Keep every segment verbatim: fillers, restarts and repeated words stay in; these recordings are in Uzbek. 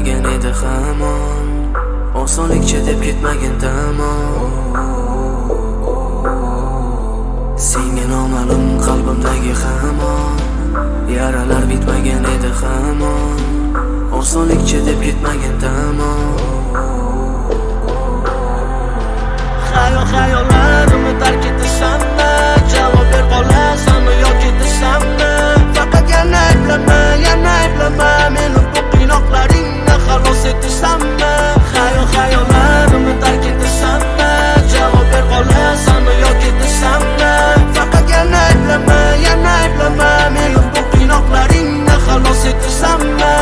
bitmagan edi hamon, osonlikcha deb ketmagin tamom. Senga noma'lum qalbimdagi hamon, yaralar bitmagan edi hamon, osonlikcha deb ketmagin tamom. Xayol xayollarimni tark etasanmi, javob ber qolasanmi yoki etasanmi? Faqat yana ayblama, yana ayblama, meni bu qiynoqlaringni xalos etasanmi? Xayol xayollarimni tark etasanmi, javob ber qolasanmi yoki etasanmi? Faqat yana ayblama, yana ayblama, meni bu qiynoqlaringni xalos etasanmi?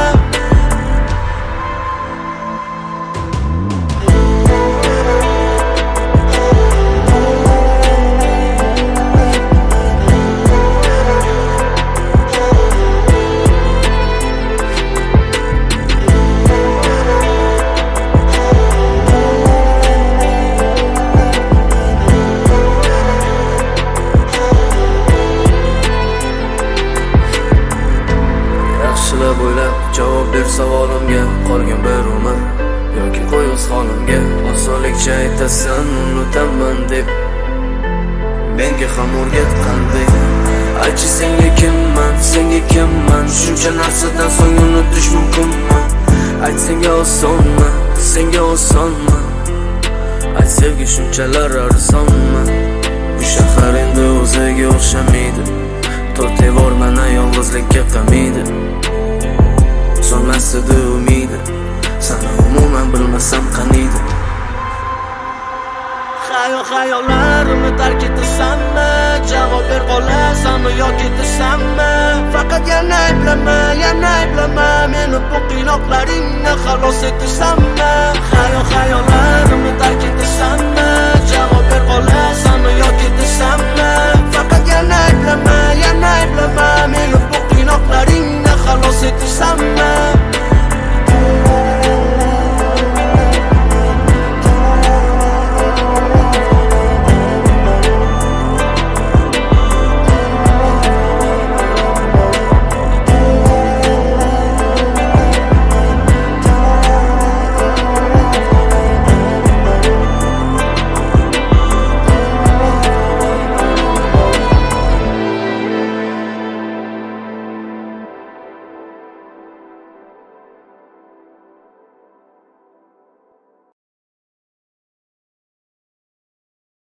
Bo'ylab javob ber savolimga, qolgan bir umr yoki qo'yg'iz holimga. Osonlikcha aytasan unutaman deb menga ham o'rgatgandek. Aychi senga kimman, senga kimman, shuncha narsadan so'ng unutish mumkinmi? Ayt senga osonmi, senga osonmi? Ayt sevgi shunchalar arzonmi? Bu shahar endi o'ziga o'xshamaydi, to'rt devor mana yolg'izlikka qamiydi. So'nmasdi umidi, sana umuman bilmasam qaniydi. Xayol xayollarimni tark etasanmi, javob ber qolasanmi yoki etasanmi? Faqat yana ayblama, yana ayblama, meni bu qiynoqlaringni xalos etasanmi? Xayol xayol